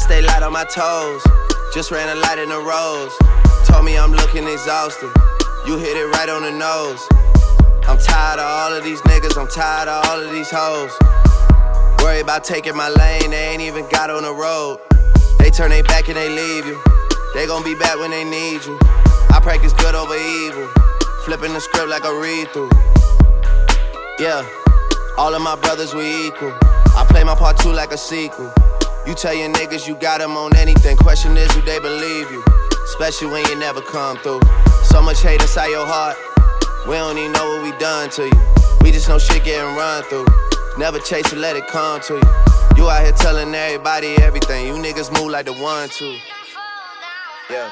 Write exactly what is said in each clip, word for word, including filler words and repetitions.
stay light on my toes. Just ran a light in the rose. Told me I'm looking exhausted. You hit it right on the nose. I'm tired of all of these niggas, I'm tired of all of these hoes. Worry about taking my lane, they ain't even got on the road. They turn their back and they leave you. They gon' be back when they need you. I practice good over evil, flipping the script like a read-through. Yeah, all of my brothers we equal. I play my part too like a sequel. You tell your niggas you got them on anything. Question is, do they believe you? Especially when you never come through. So much hate inside your heart. We don't even know what we done to you. We just know shit getting run through. Never chase it, let it come to you. You out here telling everybody everything. You niggas move like the one, two. Yeah.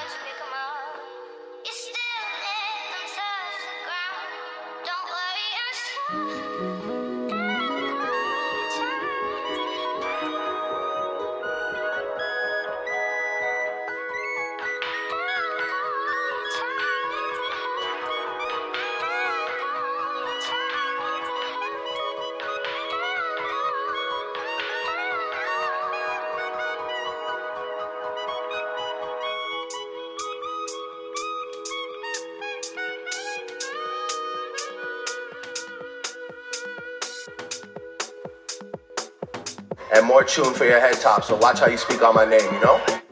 And more tune for your head top, so watch how you speak on my name, you know?